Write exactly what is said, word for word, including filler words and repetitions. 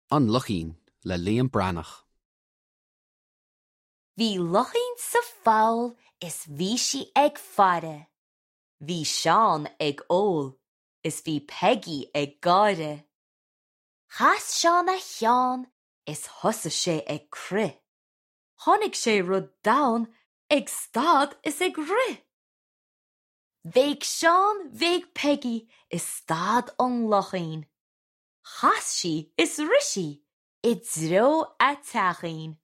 An Luchín le Liam Brannach. Bhí Luchín sa fáil is bhí si ag fada. Bhí Seán ag ól, is bhí Peggy ag gáire. Chas Seán a Cheann is thosa sé ag crith. Tháinig sé rud donn ag stad is ag rith. Bheadh Seán bheadh Peggy is stad an Luchín. Chas si is rithí, i dtreo a teachín.